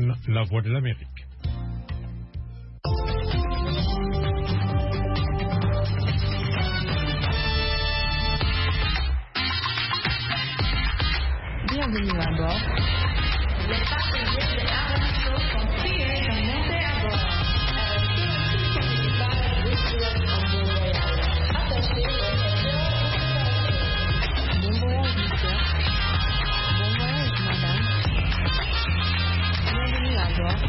Washington, la voix de l'Amérique. Bienvenue à bord. Les passagers de Aventure sont priés de monter à bord. Bon voyage, monsieur. Bon voyage, madame. Bienvenue à bord.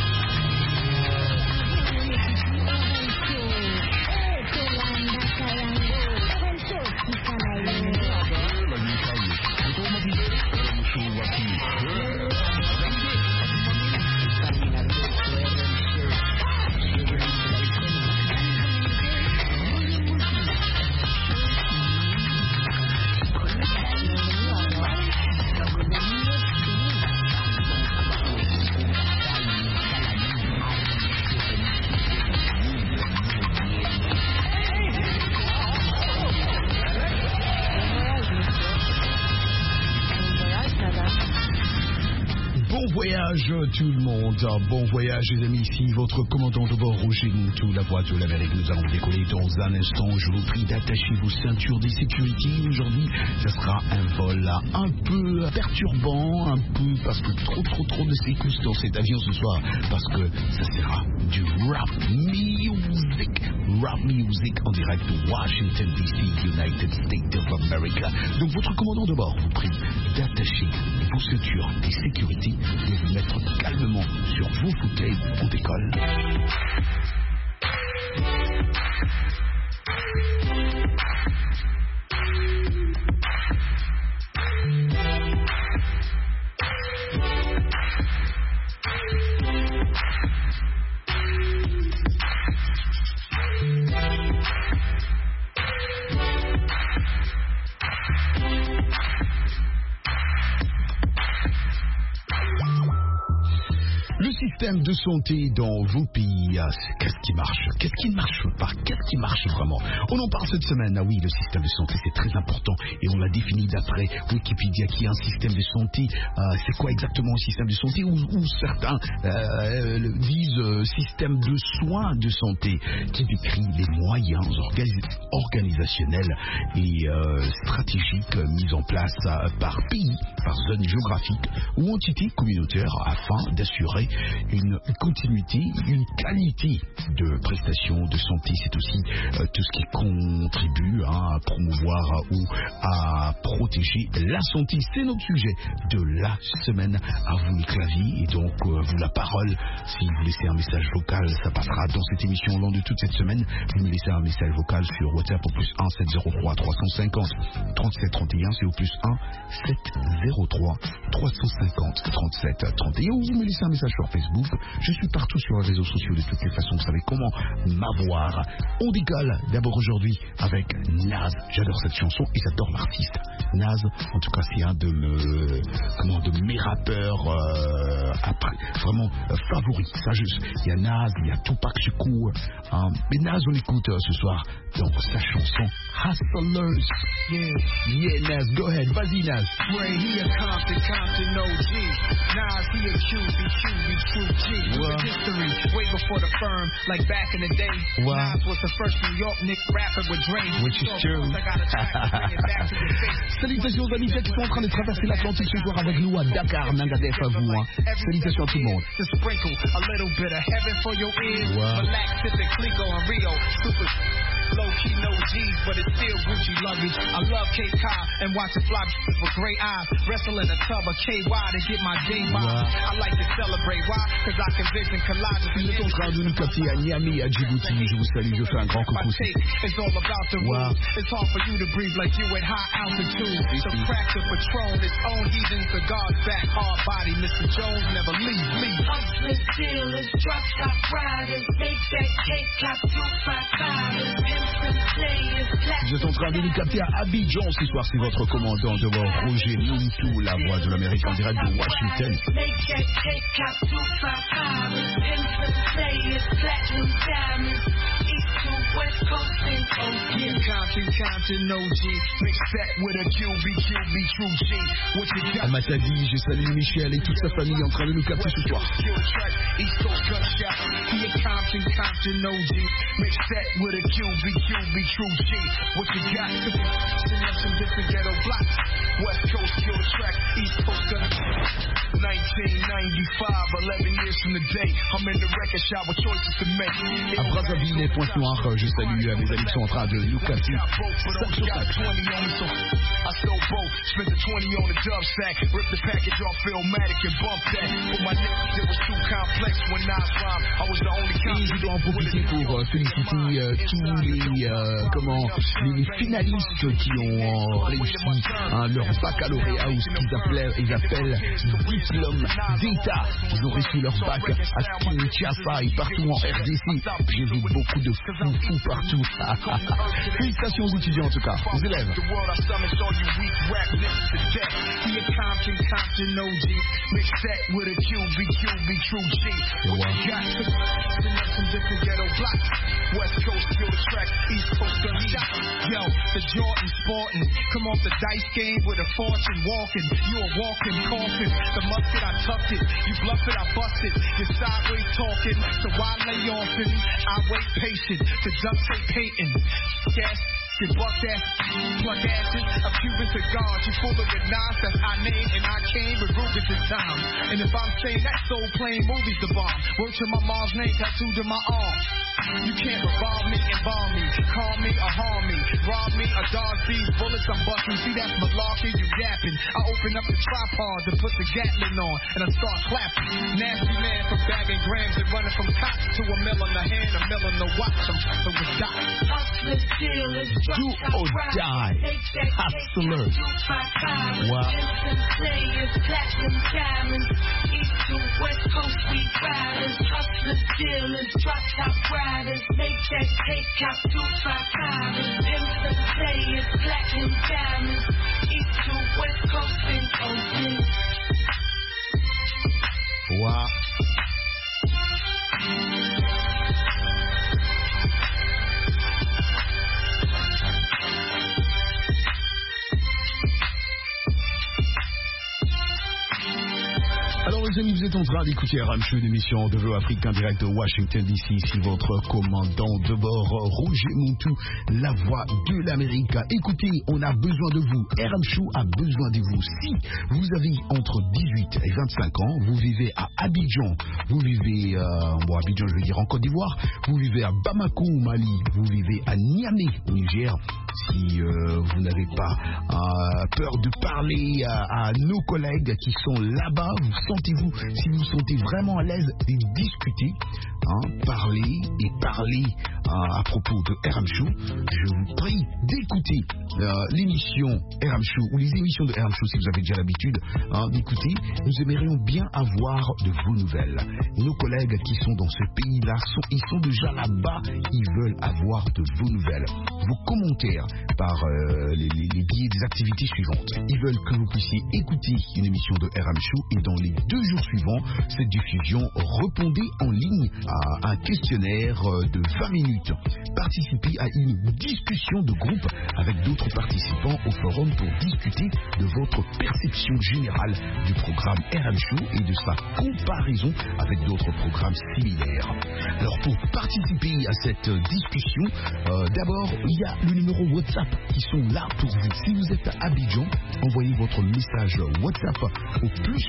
Tout le monde, bon voyage les amis, ici votre commandant de bord Roger Moutou, la voix de l'Amérique. Nous allons décoller dans un instant. Je vous prie d'attacher vos ceintures de sécurité. Aujourd'hui, ce sera un vol un peu perturbant, un peu parce que trop de secousses dans cet avion ce soir, parce que ça sera du rap music en direct de Washington DC, United States of America. Donc votre commandant de bord vous prie d'attacher vos ceintures de sécurité, de vous mettre calmement sur vos fauteuils. On décolle. Système de santé dans vos pays, qu'est-ce qui marche? Qu'est-ce qui ne marche pas? Qu'est-ce qui marche vraiment? On en parle cette semaine. Ah oui, le système de santé, c'est très important et on l'a défini d'après Wikipédia qui est un système de santé. C'est quoi exactement un système de santé? Ou certains disent système de soins de santé qui décrit les moyens organisationnels et stratégiques mis en place par pays, par zone géographique ou entité communautaire afin d'assurer une continuité, une qualité de prestations de santé. C'est aussi tout ce qui contribue à promouvoir ou à protéger la santé. C'est notre sujet de la semaine. À vous les claviers et donc vous la parole. Si vous laissez un message vocal, ça passera dans cette émission au long de toute cette semaine. Vous me laissez un message vocal sur WhatsApp au plus 1 703 350 37 31. C'est au plus 1 703 350 37 31. Ou vous me laissez un message sur Facebook. Je suis partout sur les réseaux sociaux de toutes les façons. Vous savez comment m'avoir. On décolle d'abord aujourd'hui avec Naz. J'adore cette chanson et j'adore l'artiste. Naz, en tout cas, c'est un de mes rappeurs vraiment favoris. Ça juste. Il y a Naz, il y a Tupac Shakur. Mais Naz, on écoute ce soir dans sa chanson Hustlers. Yeah, Naz, go ahead. Vas-y, Naz. Ray, he a Compton OG. Nas, he a QB, true G. History, way before the firm, like back in the day. Nas was the first New York Nick rapper with Dre. Which is true. Salutations amis qui sont en train de traverser l'Atlantique ce soir avec nous à Dakar, Nangadef à vous. Salutations à tout le monde. Low-key, no G's, but it's still Gucci luggage. I love Cape Cod and watching fly with great eyes. Wrestle in a tub of KY to get my day by. I like to celebrate. Why? Because I can vision collages. Vous êtes en train de nous capter à Niamey, à Djibouti. Je vous salue, je fais un grand coucou. It's all about the rules. It's hard for you to breathe like you at high altitude. So crack the Patron, its own heathen cigars back. Hard body, Mr. Jones never leave. Hustlers, dealers, drop top riders, make that cake clap, 255. Vous êtes en train de nous capter à Abidjan ce soir, c'est votre commandant de bord Roger Moutou, la voix de l'Amérique en direct de Washington. West Coast and OG. Compton OG. Mix that with a QB true G. What you got? À Matadi, je salue Michel et toute sa famille en train de nous capter ce soir. East Coast gunshot. Compton OG. Mix that with a QB true G. What you got? Send up some different ghetto blocks. West Coast kill the track. East Coast gunshot. 1995, 11 years from the day. I'm in the record shop with choices to make. À Brazzaville et Pointe-Noire, je salue mes amis qui sont en train de nous capter. I sold both, spent the 20 on the dub sack, ripped the package off Philmatic and bumped that. But my niggas, it was too complex when I rhymed. I was the only Et je dois en profiter pour féliciter tous les finalistes qui ont réussi leur baccalauréat ou ce qu'ils appellent diplôme d'État. Ils ont reçu leur bac à Kinshasa et partout en RDC. J'ai vu beaucoup de fous partout. Félicitations aux étudiants en tout cas, aux élèves. Compton OG, mix that with a QB true G. What you got? Some different ghetto blocks. West Coast kill the track, East Coast gunshot. Yo, the Jordan sporting, come off the dice game with a fortune walking. You a walking coffin. The musket I tucked it, you bluff it I bust it. You're sideways talking, so why lay off it? I wait patient to duct tape Peyton. Gas. Get bucked ass, plug asses, a Cuban cigars. You full of the knives, that's our name, and I came with Rubens in time. And if I'm saying that soul playing movies the bomb, word to my mom's name tattooed to my arm. You can't revolve me, embalm me, call me or harm me, rob me or dodge these bullets I'm busting. See that's malarkey, you yapping. I open up the tripod to put the Gatlin on, and I start clapping. Nasty man from bagging grams and running from cops to a mill on the hand, a mill on the watch. I'm fucking with dots. Hustlers, dealers, Do or die. Hustlers. Wow. Players, platinum diamonds, East to West Coast we riders, hustlers, dealers, drop top riders, make that take out 255ers, pimps and players, platinum diamonds, East to West Coast and OG. Wow. Alors les amis, vous êtes en train d'écouter RM Show, une émission de Vœux Afrique en direct de Washington DC. Ici votre commandant de bord, Roger Montou, la voix de l'Amérique. Écoutez, on a besoin de vous. RM Show a besoin de vous. Si vous avez entre 18 et 25 ans, vous vivez à Abidjan, vous vivez, Abidjan je veux dire en Côte d'Ivoire, vous vivez à Bamako au Mali, vous vivez à Niamey au Niger, si vous n'avez pas peur de parler à nos collègues qui sont là-bas, sentez-vous, si vous sentez vraiment à l'aise de discuter, parler à propos de RM Show, je vous prie d'écouter l'émission RM Show ou les émissions de RM Show si vous avez déjà l'habitude d'écouter. Nous aimerions bien avoir de vos nouvelles. Nos collègues qui sont dans ce pays-là, ils sont déjà là-bas, ils veulent avoir de vos nouvelles. Vos commentaires par les billets des activités suivantes. Ils veulent que vous puissiez écouter une émission de RM Show et dans les 2 jours suivants, cette diffusion, répondez en ligne à un questionnaire de 20 minutes. Participez à une discussion de groupe avec d'autres participants au forum pour discuter de votre perception générale du programme RM Show et de sa comparaison avec d'autres programmes similaires. Alors pour participer à cette discussion, d'abord il y a le numéro WhatsApp qui sont là pour vous. Si vous êtes à Abidjan, envoyez votre message WhatsApp au plus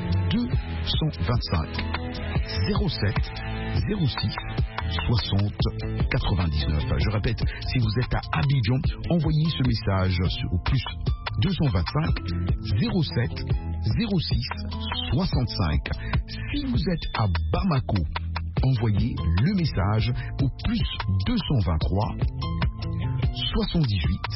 225 07 06 60 99. Je répète, si vous êtes à Abidjan, envoyez ce message au plus 225 07 06 65. Si vous êtes à Bamako, envoyez le message au plus 223 78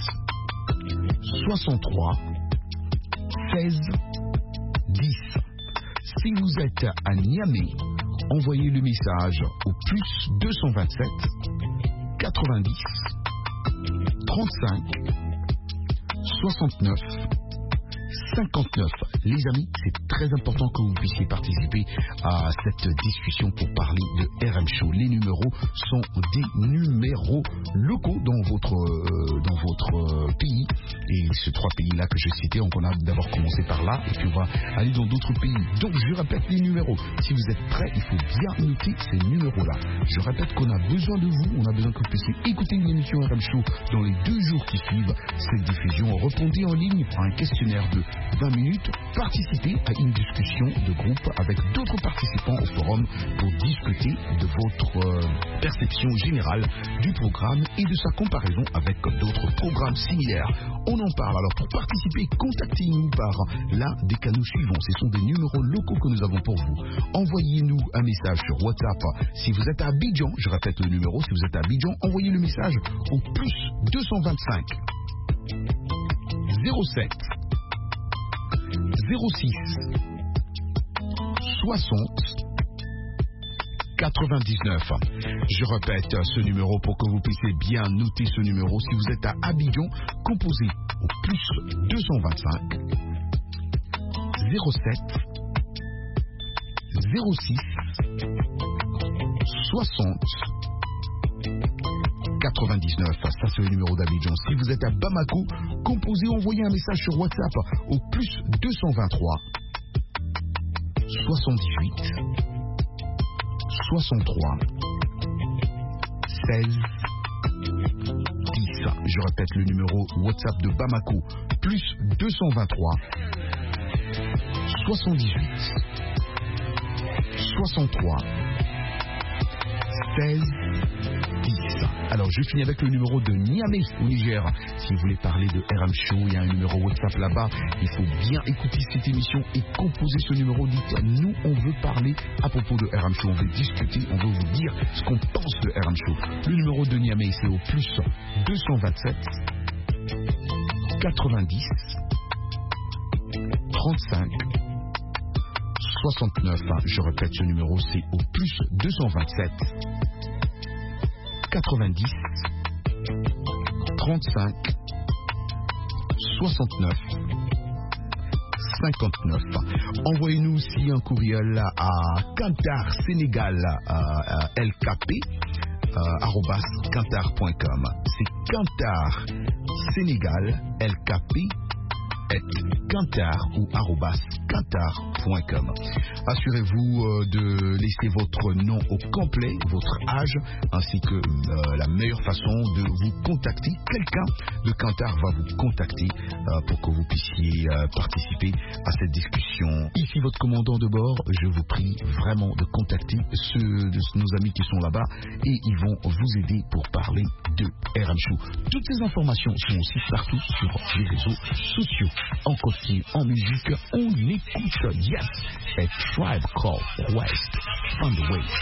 63 16 10. Si vous êtes à Niamey, envoyez le message au plus 227 90 35 69 59. Les amis, c'est très important que vous puissiez participer à cette discussion pour parler de RM Show. Les numéros sont des numéros locaux dans votre pays. Et ces 3 pays-là que je citais, on a d'abord commencé par là et puis on va aller dans d'autres pays. Donc je répète les numéros. Si vous êtes prêts, il faut bien noter ces numéros-là. Je répète qu'on a besoin de vous, on a besoin que vous puissiez écouter une émission RM Show dans les 2 jours qui suivent cette diffusion. Répondez en ligne à un questionnaire de 20 minutes, participez à une discussion de groupe avec d'autres participants au forum pour discuter de votre perception générale du programme et de sa comparaison avec d'autres programmes similaires. On en parle. Alors pour participer, contactez-nous par l'un des canaux suivants. Ce sont des numéros locaux que nous avons pour vous. Envoyez-nous un message sur WhatsApp. Si vous êtes à Abidjan, je répète le numéro, si vous êtes à Abidjan, envoyez le message au plus 225 07 06 60 99. Je répète ce numéro pour que vous puissiez bien noter ce numéro. Si vous êtes à Abidjan, composez au plus 225 07 06 60 99. Ça c'est le numéro d'Abidjan. Si vous êtes à Bamako, composez, envoyez un message sur WhatsApp au plus 223 78 63 16 10. Je répète le numéro WhatsApp de Bamako, plus 223 78 63 16 10. Alors je finis avec le numéro de Niamey au Niger. Si vous voulez parler de RM Show, il y a un numéro WhatsApp là-bas. Il faut bien écouter cette émission et composer ce numéro. Dites, nous on veut parler à propos de RM Show, on veut discuter, on veut vous dire ce qu'on pense de RM Show. Le numéro de Niamey c'est au plus 227 90 35 69. Je répète ce numéro, c'est au plus 227 90 35 69 59. Envoyez-nous aussi un courriel à Kantar Sénégal LKP @kantar.com. C'est Kantar Sénégal LKP @kantar ou @kantar.com. Assurez-vous de laisser votre nom au complet, votre âge, ainsi que la meilleure façon de vous contacter. Quelqu'un de Kantar va vous contacter pour que vous puissiez participer à cette discussion. Ici votre commandant de bord, je vous prie vraiment de contacter ceux de nos amis qui sont là-bas et ils vont vous aider pour parler de RM Show. Toutes ces informations sont aussi partout sur les réseaux sociaux. En costume, en musique, on écoute Yes, a Tribe Called Quest on the way.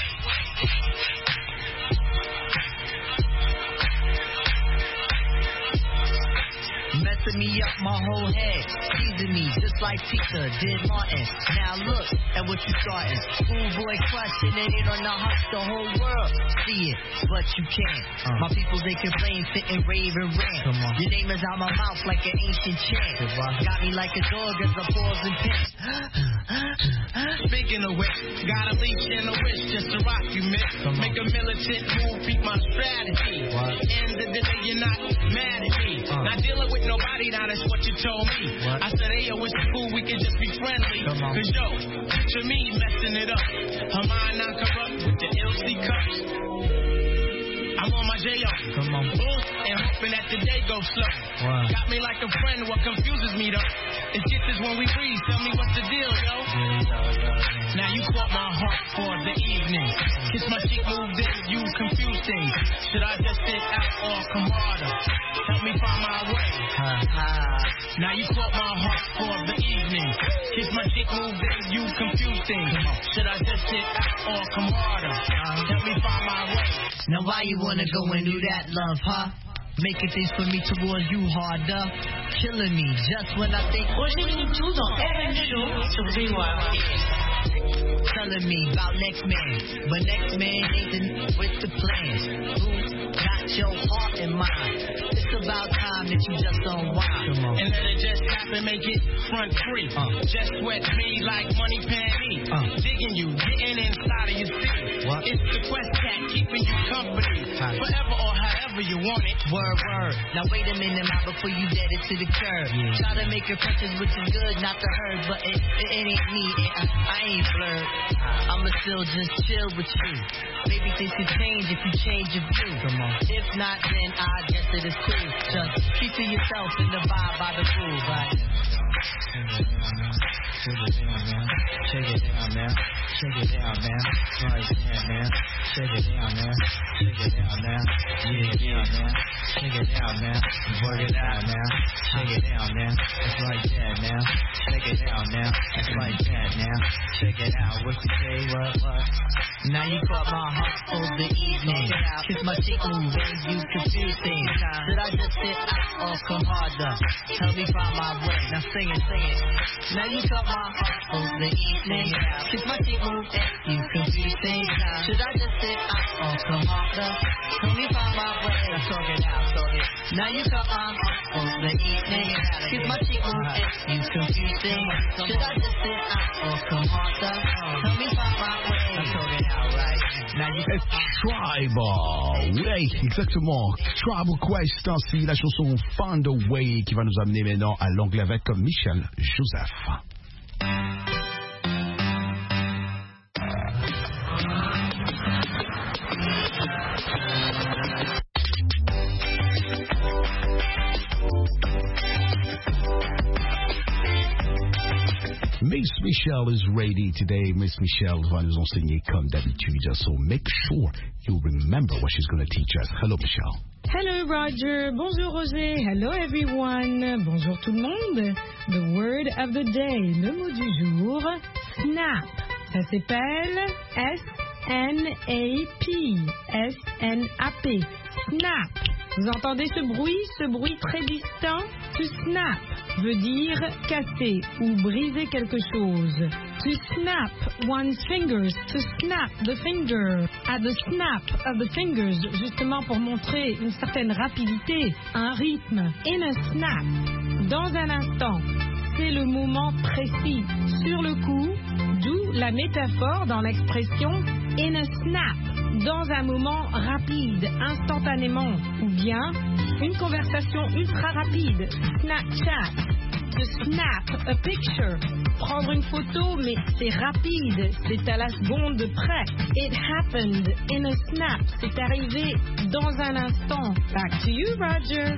Messing me up my whole head, teasing me just like Peter did Martin. Now look at what you starting. Schoolboy crushing it ain't on the hush, the whole world see it, but you can't. My people they complain, sit and rave and rant. Your name is out my mouth like an ancient chant. Got me like a dog as I pause and pant. Speaking of which, got a leash and a wish just to rock you, miss. Make a militant move, beat my strategy. End of the day, you're not mad at me. Not dealing with nobody, now that's what you told me. I said, hey, yo, it's cool, we can just be friendly. Cause yo, picture me messing it up. Her mind not corrupt with the LC cups. I'm on my J.O. And hoping that the day goes slow. Got me like a friend, what confuses me though is kisses when we breathe. Tell me what's the deal, yo. Now you caught my heart for the evening. Kiss my cheek, moved in, you confused things. Should I just sit out or come harder? Help me find my way. Now you caught my heart for the evening. Kiss my cheek, moved in, you confused things. Should I just sit out or come harder? Help me find my way. Now why you wanna go and do that, love, huh? Making things for me towards you harder. Killing me just when I think. Aujourd'hui, tout dans RM Show sur VOA. telling me about next man, but next man ain't with the plans. Who got your heart and mind? It's about time that you just unwind. And let it just happen, make it front free. Just sweat me like money panty. Digging you, getting inside of your city. It's the Quest Cat keeping you company. Forever or however you want it. Word. Now wait a minute, ma, before you dead it to the curb. Try to make impressions, which is good, not the herd, but it ain't me. I ain't blurred. I'ma still just chill with you. Maybe things could change if you change your view. If not, then I guess it is cool. Just keep to yourself and abide by the rules, right? Shake it down, man. Shake it down, man. Right there, man. Shake it down, man. Shake it down, man. Yeah, man. Shake it down, man. Work it out, man. Shake it down, man. It's like that, man. Shake it down, man. It's like that, man. Shake it out. What you say? What? Now you caught my heart for the evening. Kiss my cheek move when you confuse things. Should I just sit out or come harder? Help me find my way. Now sing it. Now you caught my heart for the evening. Kiss my cheek move and you confuse things. Should I just sit out or come harder? Help me find my way. Now talk it out. Now you caught my heart for the evening. Kiss my cheek move and you confuse things. Should I just sit out or come harder? Help me find my way. Now talk it out, right? Now you Tribal, oui, exactement. Tribal Quest, ainsi la chanson Find a Way qui va nous amener maintenant à l'anglais avec Michel Joseph. Miss Michelle is ready today. Miss Michelle va nous enseigner comme d'habitude. So make sure you remember what she's going to teach us. Hello, Michelle. Hello, Roger. Bonjour, Roger. Hello, everyone. Bonjour, tout le monde. The word of the day. Le mot du jour, snap. Ça s'appelle S-N-A-P. S-N-A-P. Snap. Vous entendez ce bruit très distant? To snap veut dire casser ou briser quelque chose. To snap one's fingers, to snap the finger. At the snap of the fingers, justement pour montrer une certaine rapidité, un rythme. In a snap, dans un instant. C'est le moment précis, sur le coup, d'où la métaphore dans l'expression in a snap. Dans un moment rapide, instantanément, ou bien une conversation ultra rapide, Snapchat, to snap a picture, prendre une photo, mais c'est rapide, c'est à la seconde près. It happened in a snap, c'est arrivé dans un instant. Back to you, Roger.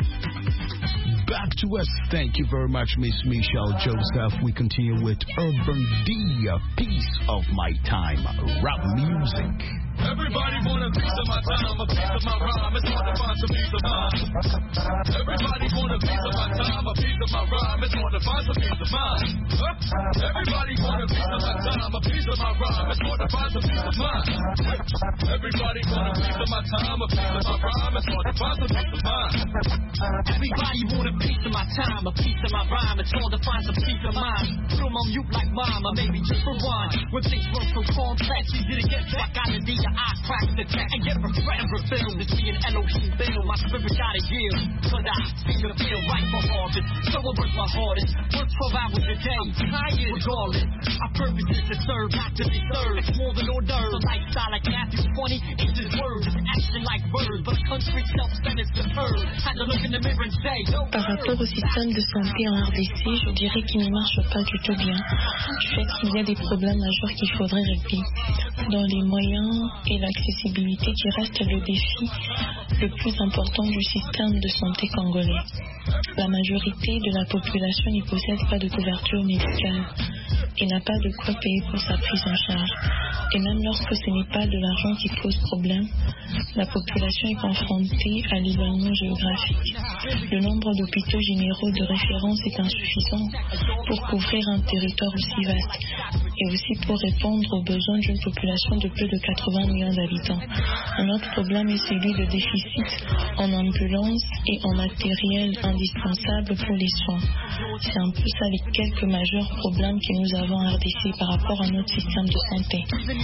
Back to us. Thank you very much, Miss Michelle Joseph. We continue with Urban D, a piece of my time, rap music. Everybody want a piece of my time, a piece of my rhyme. It's hard to find some peace of mind. Everybody want a piece of my time, a piece of my rhyme. It's hard to find some peace of mind. Everybody want a piece of my time, a piece of my rhyme. It's hard to find some peace of mind. Everybody want a piece of my time, a piece of my rhyme. It's hard to find some peace of mind. Everybody want a piece of my time, a piece of my rhyme. It's hard to find some peace of mind. Put 'em on mute like mom, or maybe just rewind. When things were so complex, easy to get back out of the I crack the deck and get regret and reveal to see an Elohim bill. My spirit gotta yield, cause I seem to feel right for harvest. So I work my hardest, work 12 hours a day, tired regardless. Our purpose is to serve, not to be served. It's more than hors d'oeuvres. A lifestyle like Matthew 20, it's just words, it's action like words. But a country self-centered superb. Had to look in the mirror and say, Par rapport au système de santé en RDC, je dirais qu'il ne marche pas du tout bien. Du fait qu'il y a des problèmes majeurs qu'il faudrait régler. Dans les moyens et l'accessibilité qui reste le défi le plus important du système de santé congolais. La majorité de la population n'y possède pas de couverture médicale et n'a pas de quoi payer pour sa prise en charge. Et même lorsque ce n'est pas de l'argent qui pose problème, la population est confrontée à l'éloignement géographique. Le nombre d'hôpitaux généraux de référence est insuffisant pour couvrir un territoire aussi vaste et aussi pour répondre aux besoins d'une population de plus de 80 millions d'habitants. Un autre problème est celui de déficit en ambulances et en matériel indispensable pour les soins. C'est un peu ça les quelques majeurs problèmes qui nous avons en RDC par rapport à notre système de santé.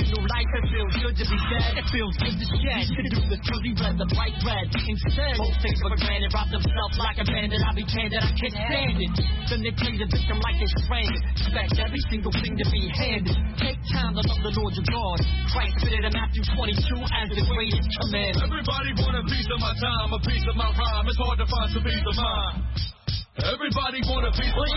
Everybody want a piece of my time, a piece of my rhyme. It's hard to find some peace of mind. Everybody want a piece of my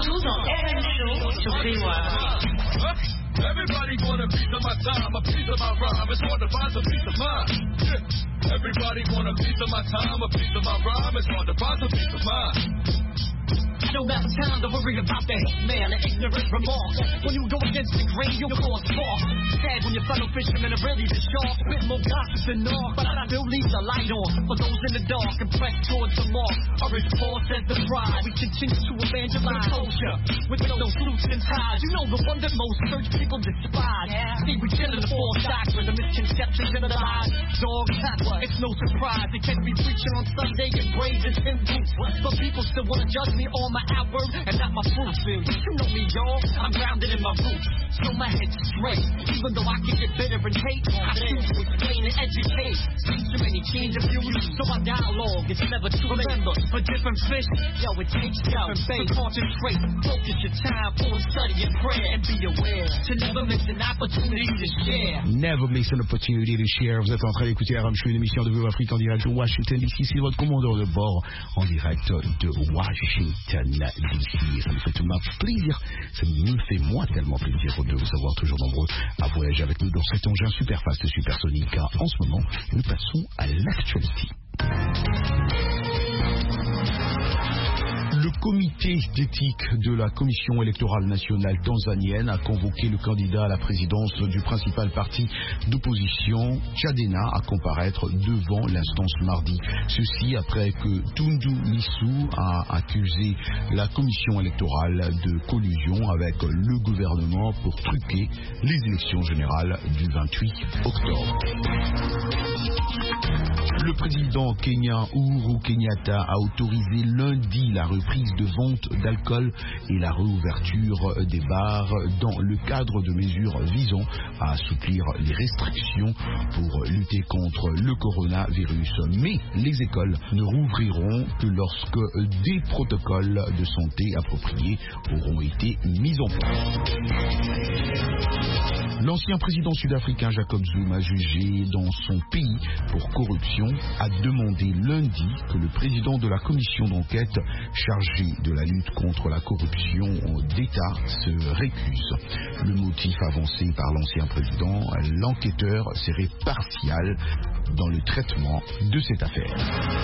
Everybody want a piece of my time, a piece of my rhyme. It's hard to find some peace of mind. Yeah. Everybody want a piece of my time, a piece of my rhyme. It's hard to find some peace of mind. I don't have time to worry about the hitman and ignorant remorse. When you go against the grain, you'll cause false. Sad when your fellow fishermen are really the shark. Bit more gossip than all, but I still leave the light on. For those in the dark and press towards the mark. Or as Paul says the pride, we continue to evangelize culture with no suits and ties. You know the one that most church people despise. See, we kill the false doctrine, the misconceptions and the lies. Dog what? It's no surprise they can't be preaching on Sunday and braids and tin boots. But people still want to judge me on my outward and not my fruit. You know me, y'all. I'm grounded in my roots, so my head's straight. Even though I can get bitter and hate, I choose to explain and educate. See too many change of views, so my dialogue is never too late. Remember, for different fish, yo, it takes different faith. Concentrate, focus your time on study and prayer, and be aware to never miss an opportunity to share. Never miss an opportunity to share. Vous êtes en train d'écouter RM Show, une émission de VOA Afrique en direct de Washington DC. C'est votre commandeur de bord en direct de Washington DC. Ça me fait tout plaisir. Ça me fait moi tellement plaisir de vous avoir toujours nombreux à voyager avec nous dans cet engin super fast, supersonique. En ce moment, nous passons à l'actualité. Le comité d'éthique de la Commission électorale nationale tanzanienne a convoqué le candidat à la présidence du principal parti d'opposition, Chadema, à comparaître devant l'instance mardi. Ceci après que Tundu Lissu a accusé la Commission électorale de collusion avec le gouvernement pour truquer les élections générales du 28 octobre. Le président kenyan Uhuru Kenyatta a autorisé lundi la reprise de vente d'alcool et la réouverture des bars dans le cadre de mesures visant à assouplir les restrictions pour lutter contre le coronavirus. Mais les écoles ne rouvriront que lorsque des protocoles de santé appropriés auront été mis en place. L'ancien président sud-africain Jacob Zuma, jugé dans son pays pour corruption, a demandé lundi que le président de la commission d'enquête chargée de la lutte contre la corruption d'État se récuse. Le motif avancé par l'ancien président, l'enquêteur serait partial dans le traitement de cette affaire.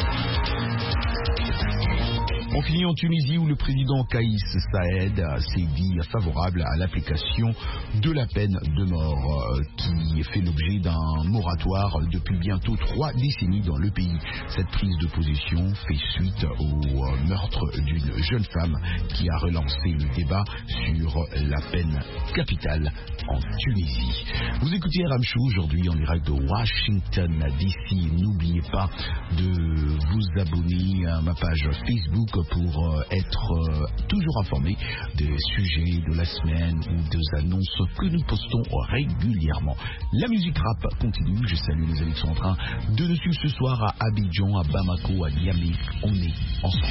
On finit en Tunisie où le président Kaïs Saïed s'est dit favorable à l'application de la peine de mort qui fait l'objet d'un moratoire depuis bientôt 3 décennies dans le pays. Cette prise de position fait suite au meurtre d'une jeune femme qui a relancé le débat sur la peine capitale en Tunisie. Vous écoutez RM Show aujourd'hui en direct de Washington DC. N'oubliez pas de vous abonner à ma page Facebook pour être toujours informé des sujets de la semaine ou des annonces que nous postons régulièrement. La musique rap continue. Je salue les Alexandrins de nous suivre ce soir à Abidjan, à Bamako, à Niamey. On est ensemble.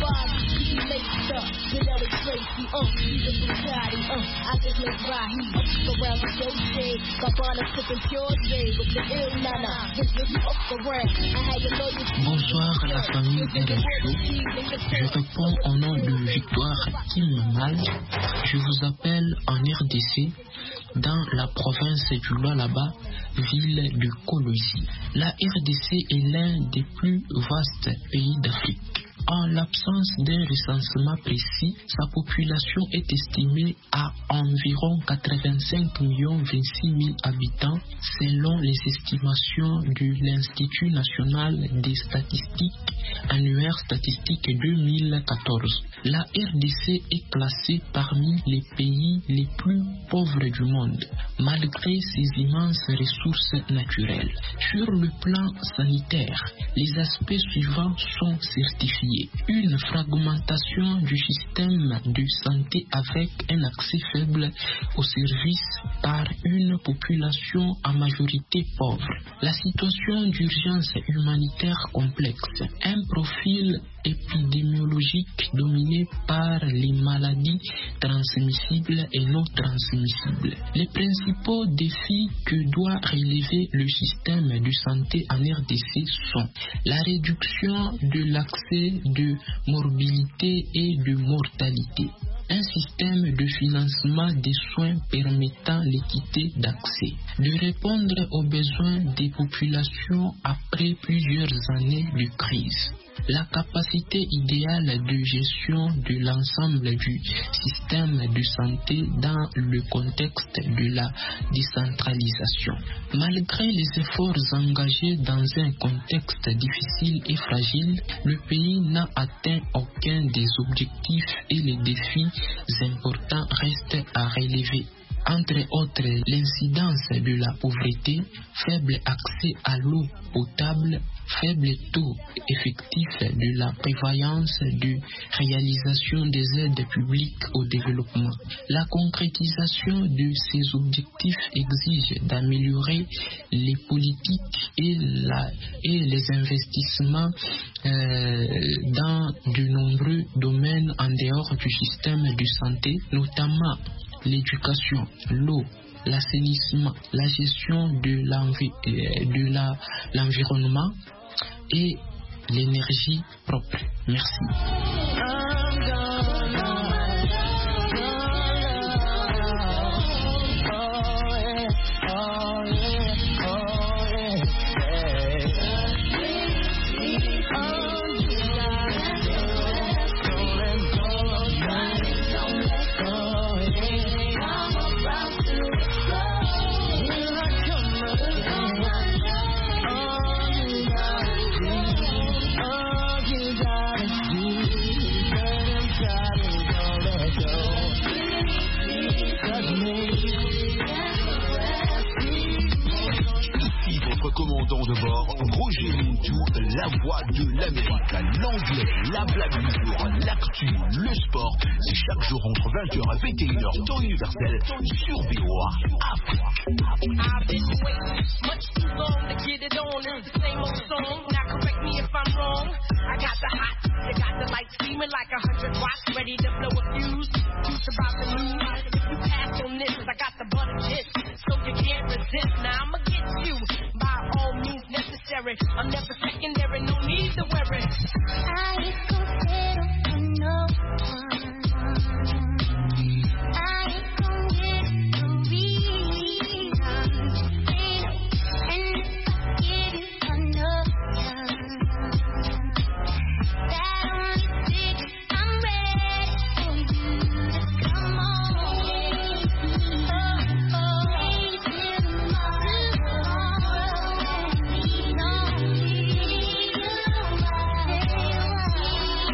Bonsoir la famille RM Show. Je réponds au nom de Victoire Kimmal. Je vous appelle en RDC, dans la province du Lualaba, ville de Kolwezi. La RDC est l'un des plus vastes pays d'Afrique. En l'absence d'un recensement précis, sa population est estimée à environ 85 26 000 habitants selon les estimations de l'Institut national des statistiques, annuaire statistique 2014. La RDC est classée parmi les pays les plus pauvres du monde, malgré ses immenses ressources naturelles. Sur le plan sanitaire, les aspects suivants sont certifiés. surveiller. Une fragmentation du système de santé avec un accès faible aux services par une population à majorité pauvre. La situation d'urgence humanitaire complexe. Un profil épidémiologique dominé par les maladies transmissibles et non transmissibles. Les principaux défis que doit relever le système de santé en RDC sont la réduction de l'accès de morbidité et de mortalité, un système de financement des soins permettant l'équité d'accès, de répondre aux besoins des populations après plusieurs années de crise, la capacité idéale de gestion de l'ensemble du système de santé dans le contexte de la décentralisation. Malgré les efforts engagés dans un contexte difficile et fragile, le pays n'a atteint aucun des objectifs et les défis importants restent à relever. Entre autres, l'incidence de la pauvreté, faible accès à l'eau potable, faible taux effectif de la prévoyance de réalisation des aides publiques au développement. La concrétisation de ces objectifs exige d'améliorer les politiques et les investissements dans de nombreux domaines en dehors du système de santé, notamment l'éducation, l'eau, l'assainissement, la gestion de l'environnement et l'énergie propre. Merci. Commandant de bord, Roger Montou, la voix de l'Amérique, l'anglais, la blague du jour, l'actu, le sport, c'est chaque jour entre 20h et 21h, temps universel, sur VOA Afrique. I've been waiting much too long to get it on. It's the same old song. Now correct me if I'm wrong. I got the hot, you got the light steaming like 100 watts, ready to blow a fuse. Juice about to lose. If you pass on this, I got the butter chips, so you can't resist. Now I'ma get you by all means necessary. I'm never secondary, no need to wear it. I ain't gon' settle for no one. I ain't gon' get the reasons. And if I give you enough time, that only sticks. I'm ready for you to come on. Wait till tomorrow.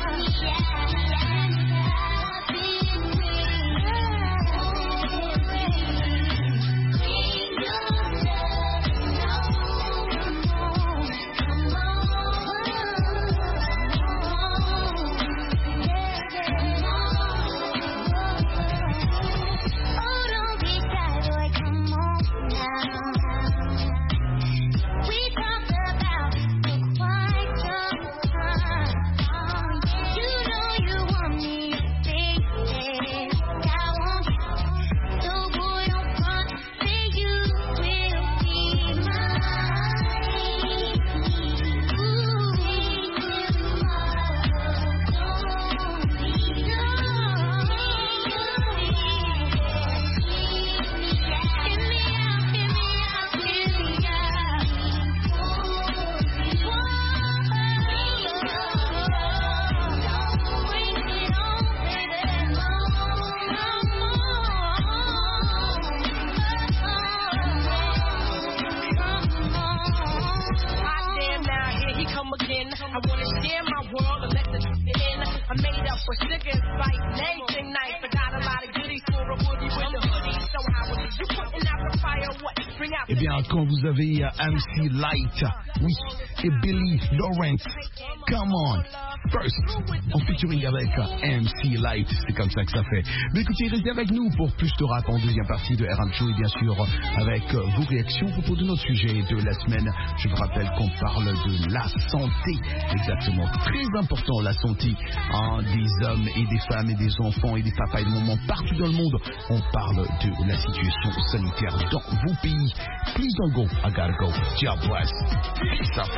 bien quand vous avez MC Light, oui, et Billy Lawrence. Come on, first, en featuring avec MC Light, c'est comme ça que ça fait. Mais écoutez, restez avec nous pour plus de rap en deuxième partie de RM Show et bien sûr avec vos réactions à propos de notre sujet de la semaine. Je vous rappelle qu'on parle de la santé, exactement, très important la santé des hommes et des femmes et des enfants et des papas et des mamans partout dans le monde. On parle de la situation sanitaire dans vos pays. Please don't go, I gotta go. Job bless. Peace out.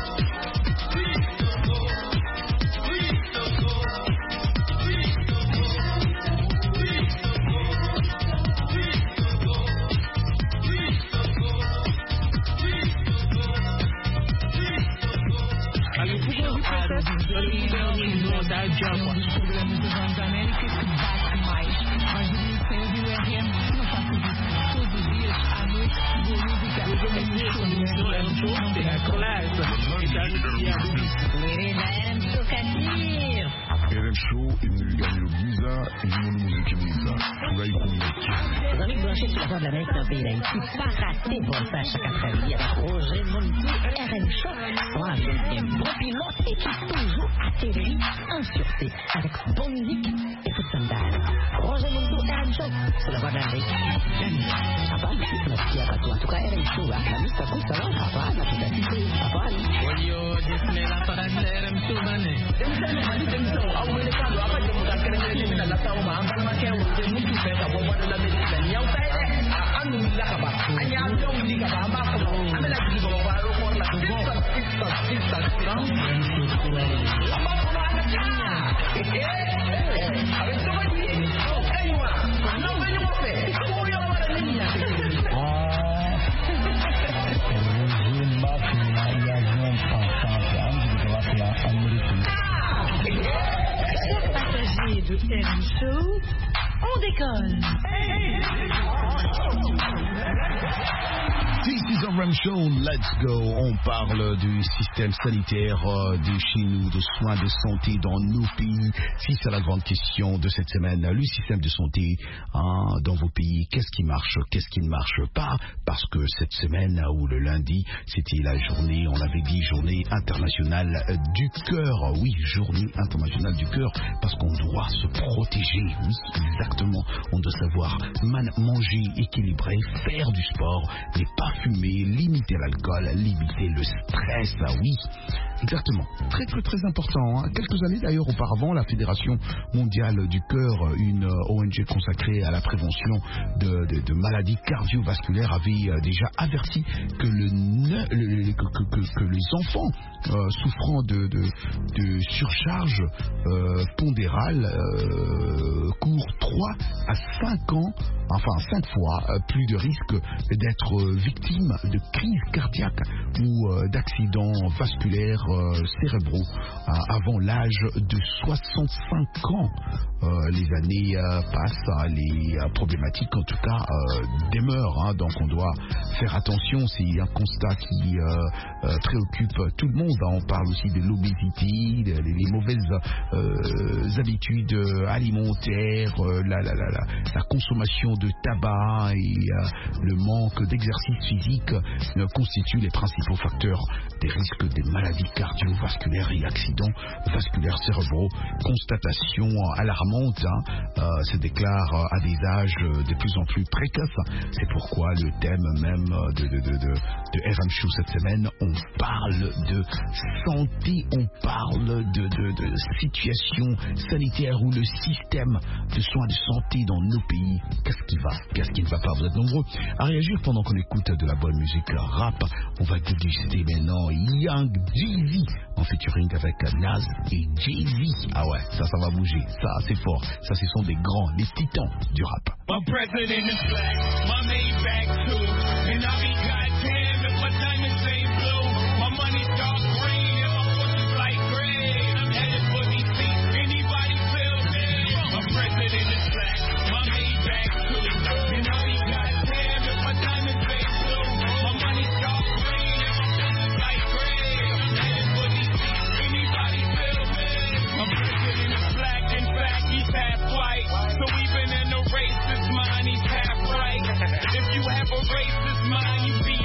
RM Show est venu gagner le visa et du monde musique et visa. Pour là, il faut Les amis branchés sur la voie de l'Amérique dans le pays d'Haïti, pas rater bon ça chaque après-midi avec Roger Montou et RM Show. Pour un deuxième bon pilote et qui toujours atterrit en sûreté avec bonne musique et foot sandal. Roger Montou et RM Show sur la voie de l'Amérique. Apa? Nasikia katu en tout cas RM Show la musique ça coûte ça va apa? La fidélité apa? Yo, disney la parade de RM Show bane. De RM Show, on décolle. This is RM Show, let's go. On parle du système sanitaire de chez nous, de soins de santé dans nos pays. Si c'est la grande question de cette semaine, le système de santé dans vos pays, qu'est-ce qui marche, qu'est-ce qui ne marche pas? Parce que cette semaine, ou le lundi, c'était la journée, on l'avait dit, journée internationale du cœur. Oui, journée internationale du cœur, parce qu'on doit se protéger. Oui, exactement. On doit savoir manger équilibré, faire du sport, ne pas fumer, limiter l'alcool, limiter le stress, oui, exactement, très très très important. Quelques années d'ailleurs auparavant, la Fédération mondiale du cœur, une ONG consacrée à la prévention de maladies cardiovasculaires, avait déjà averti que les enfants souffrant de surcharge pondérale courent 3 à 5 ans, enfin 5 fois plus de risque d'être victimes de crises cardiaques ou d'accidents vasculaires cérébraux avant l'âge de 65 ans. Les années passent, les problématiques en tout cas demeurent, donc on doit faire attention. C'est un constat qui préoccupe tout le monde. On parle aussi de l'obésité, les mauvaises habitudes alimentaires, la consommation de tabac et le manque d'exercice physique constituent les principaux facteurs des risques des maladies cardiovasculaires et accidents vasculaires cérébraux. Constatation alarmante se déclare à des âges de plus en plus précoces. C'est pourquoi le thème même de RM Show cette semaine, on parle de santé, on parle de situation sanitaire ou le système de soins de santé dans nos pays. Qu'est-ce qui va, qu'est-ce qui ne va pas? Vous êtes nombreux à réagir pendant qu'on écoute de la bonne musique rap. On va déguster maintenant Young Jeezy en featuring avec Nas et Jay-Z. Ah ouais, ça va bouger, ça c'est fort. Ça ce sont des grands, les titans du rap. My president is black, my Maybach too, and I be goddamn if my diamonds ain't blue, my money's dark green and my pussy's light gray. I'm headed for these seats, anybody feel me? My president is black, my Maybach too, and I be goddamn if my diamonds ain't blue, my money's dark green and my pussy's light gray. I'm headed for these seats, anybody feel me? My president is black, in fact he's half white, so even in the race this mind he's half right. If you have a racist mind, you be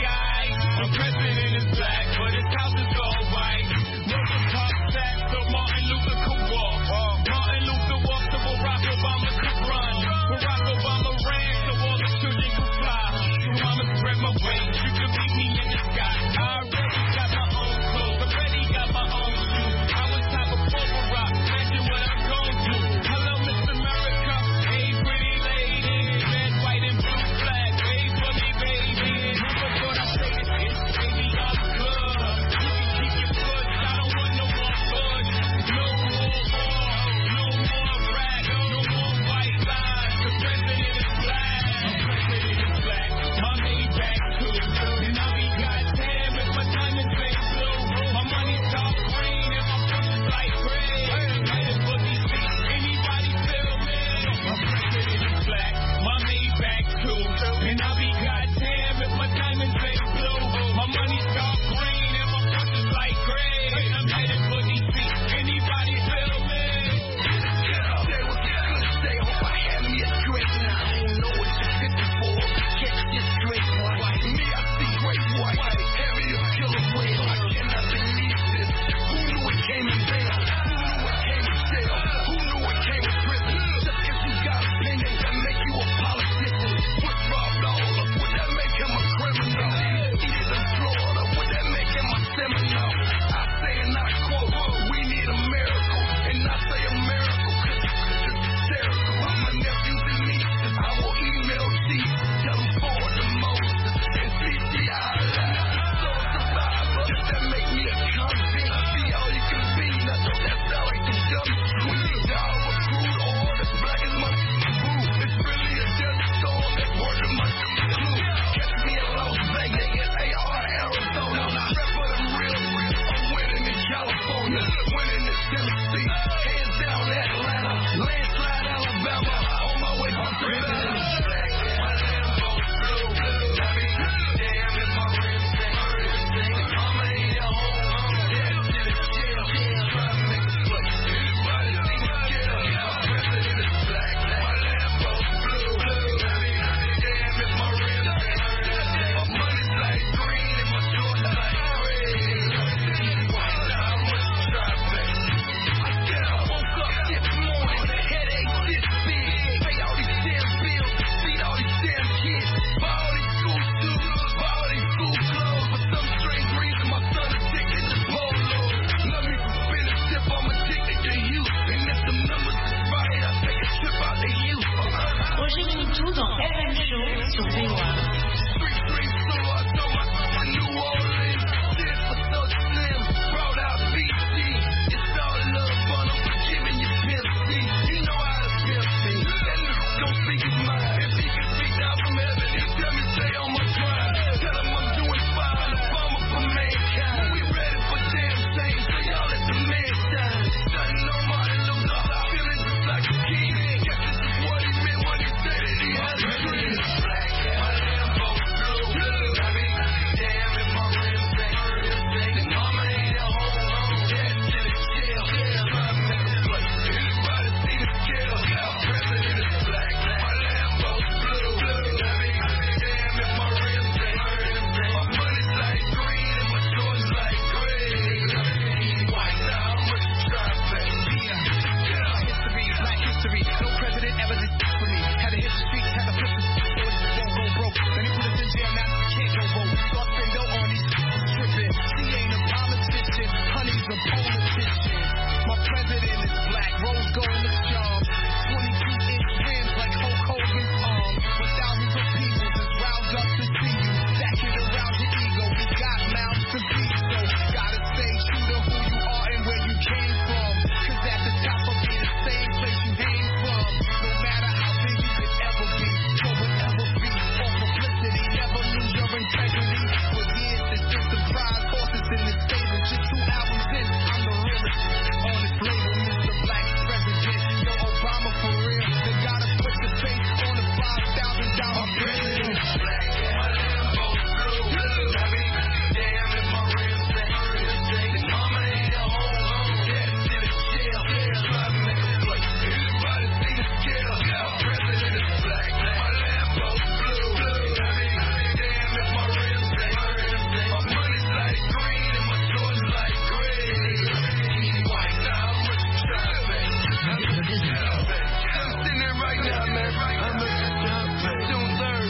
golden charm. 22-inch rims like Hulk Hogan's arm. With thousands of people just roused up to see you. Stack it around your ego. We got mouths to feed, so gotta stay true to who you are and where you came from. Cause at the top of it, the same place you came from. No matter how big you could ever be, or will ever be. All publicity, never lose your integrity. For years, it's just surprise horses in this stable. Just 2 albums in, I'm the realest. On this label, Mr. Black's president. Yo, Obama for real. They gotta put the face on the $5,000 president. Black, my Lambo's blue. Let me damn if my rims say. And mama ain't a home, dead to the jail. Try to make a play. Everybody see the scale. Our president is black. My Lambo's blue. Let me damn if my rims say. My money's like green and my sword's like gray. White, now I'm rich and trapping. I'm sitting there right now, man. I'm rich and trapping. June 3rd.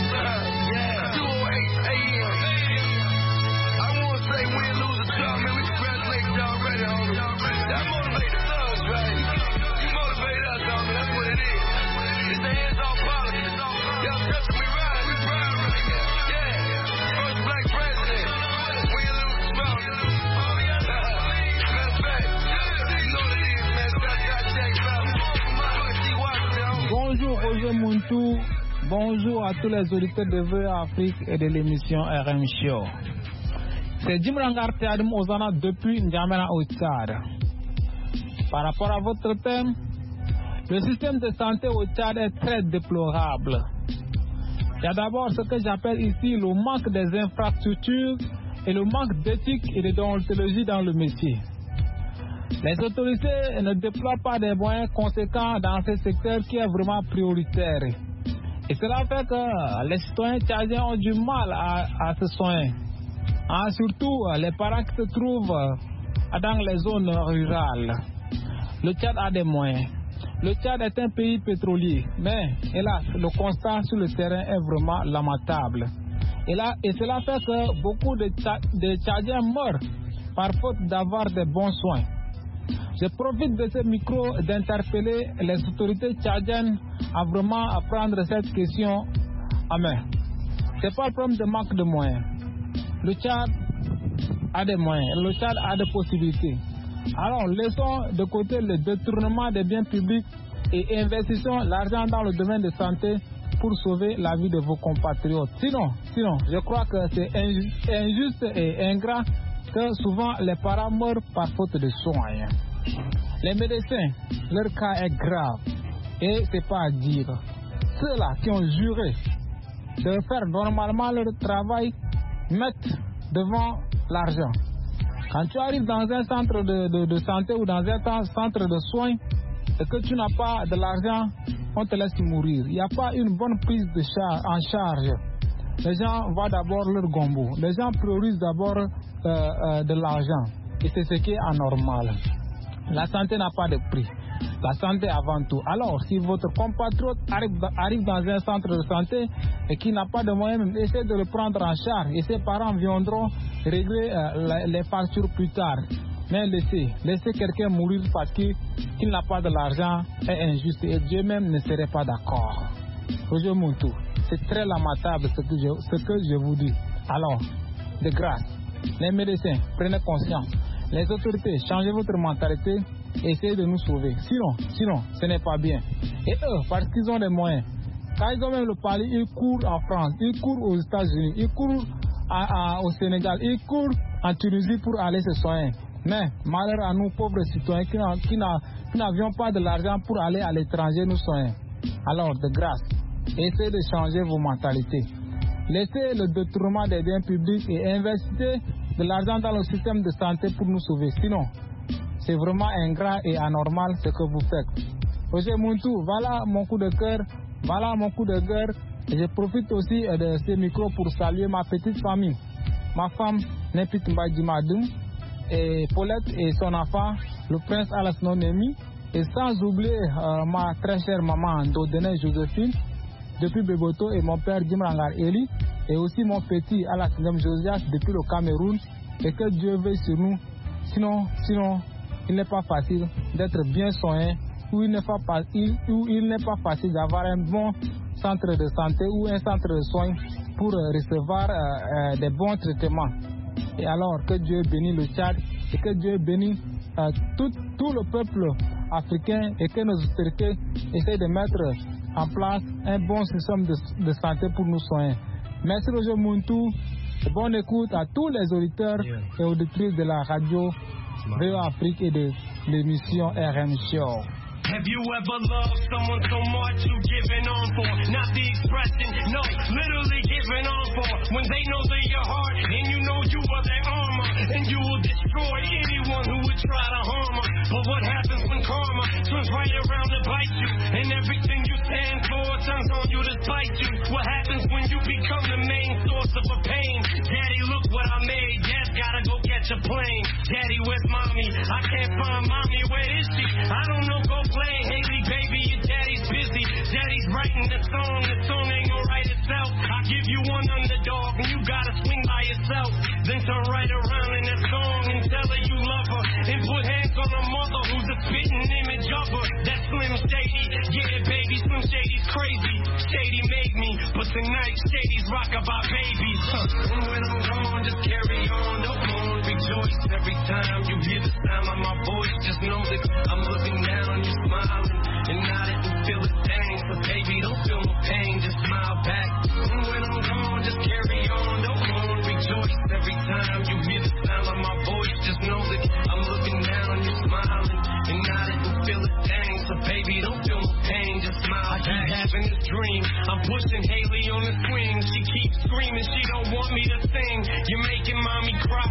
2:08 a.m. I want to say win, lose, or draw, man. We congratulate you already, homie. That motivates us, right? You motivate us, homie. That's what it is. It's the hands-off politics. Y'all touching me right. We proud right now. Yeah. First black president. Win, lose, or draw. Matter of fact, you know what it is, man. Bonjour Roger Muntu, bonjour à tous les auditeurs de VOA Afrique et de l'émission RM Show. C'est Jim Rangar Théadem Ozana depuis N'Djamena au Tchad. Par rapport à votre thème, le système de santé au Tchad est très déplorable. Il y a d'abord ce que j'appelle ici le manque des infrastructures et le manque d'éthique et de déontologie dans le métier. Les autorités ne déploient pas des moyens conséquents dans ce secteur qui est vraiment prioritaire. Et cela fait que les citoyens tchadiens ont du mal à se soigner. Surtout les parents qui se trouvent dans les zones rurales. Le Tchad a des moyens. Le Tchad est un pays pétrolier, mais hélas, le constat sur le terrain est vraiment lamentable. Et cela fait que beaucoup de Tchadiens meurent par faute d'avoir de bons soins. Je profite de ce micro d'interpeller les autorités tchadiennes à vraiment prendre cette question en main. Ce n'est pas le problème de manque de moyens. Le Tchad a des moyens, le Tchad a des possibilités. Alors laissons de côté le détournement des biens publics et investissons l'argent dans le domaine de santé pour sauver la vie de vos compatriotes. Sinon, je crois que c'est injuste et ingrat que souvent les parents meurent par faute de soins. Les médecins, leur cas est grave et c'est pas à dire. Ceux-là qui ont juré de faire normalement leur travail mettent devant l'argent. Quand tu arrives dans un centre de santé ou dans un centre de soins et que tu n'as pas de l'argent, on te laisse mourir. Il n'y a pas une bonne prise en charge. Les gens voient d'abord leur gombo. Les gens priorisent d'abord de l'argent. Et c'est ce qui est anormal. La santé n'a pas de prix. La santé avant tout. Alors, si votre compatriote arrive dans un centre de santé et qui n'a pas de moyens, essayez de le prendre en charge. Et ses parents viendront régler les factures plus tard. Mais laisser quelqu'un mourir parce qu'il n'a pas de l'argent est injuste. Et Dieu même ne serait pas d'accord. Roger Muntu, c'est très lamentable ce que je vous dis. Alors, de grâce, les médecins, prenez conscience. Les autorités, changez votre mentalité et essayez de nous sauver. Sinon, ce n'est pas bien. Et eux, parce qu'ils ont des moyens, quand ils ont même le palais, ils courent en France, ils courent aux États-Unis, ils courent au Sénégal, ils courent en Tunisie pour aller se soigner. Mais malheur à nous, pauvres citoyens, qui n'avions pas de l'argent pour aller à l'étranger nous soigner. Alors, de grâce, essayez de changer vos mentalités. Laissez le détournement des biens publics et investissez de l'argent dans le système de santé pour nous sauver. Sinon, c'est vraiment ingrat et anormal ce que vous faites. Roger Muntu, voilà mon coup de cœur. Et je profite aussi de ce micro pour saluer ma petite famille. Ma femme, Nepit Mbadjimadoum, et Paulette et son enfant, le prince Alas Nonemi. Et sans oublier ma très chère maman, Dodene Joséphine, depuis Beboto, et mon père Jimrangar Eli, et aussi mon petit Alas Ngam Josias depuis le Cameroun, et que Dieu veille sur nous. Sinon, il n'est pas facile d'être bien soigné où il n'est pas facile d'avoir un bon centre de santé ou un centre de soins pour recevoir des bons traitements. Et alors que Dieu bénisse le Tchad et que Dieu bénisse tout le peuple africain et que nos autorités essaient de mettre en place un bon système de santé pour nous soigner. Merci Roger Muntu. Bonne écoute à tous les auditeurs et auditrices de la radio VOA Afrique et de l'émission RM Show. Have you ever loved someone so much you giving on for? Not the expression, no, literally giving on for. When they know they're your heart and you know you are their armor, and you will destroy anyone who would try to harm her. But what happens when karma turns right around to bite you, and everything you stand for turns on you to spite you? What happens when you become the main source of a pain? Daddy, look what I made. Dad gotta go catch a plane. Daddy, where's mommy? I can't find mommy. Where is she? I don't know. Go play. Haley, baby, your daddy's busy. Daddy's writing the song ain't gonna write itself. I give you one underdog and you gotta swing by yourself. Then turn right around in that song and tell her you love her. And put hands on her mother who's a spitting image of her. That's Slim Shady. Yeah, baby, Slim Shady's crazy. Shady made me, but tonight Shady's rock-a-bye babies. When I'm gone, just carry on. Don't mourn, rejoice every time you hear the sound of my voice. Just know that I'm looking down, you smiling, and I didn't feel a thing. So baby, don't feel no pain, just smile back. When I'm gone, just carry on. Don't mourn, rejoice every time you hear the sound of my voice. Just know that I'm looking down, you smiling, and I didn't feel a thing. So baby, don't feel no pain, just smile back. I keep having this dream, I'm pushing Haley on the swing. She keeps screaming, she don't want me to sing. You're making mommy cry.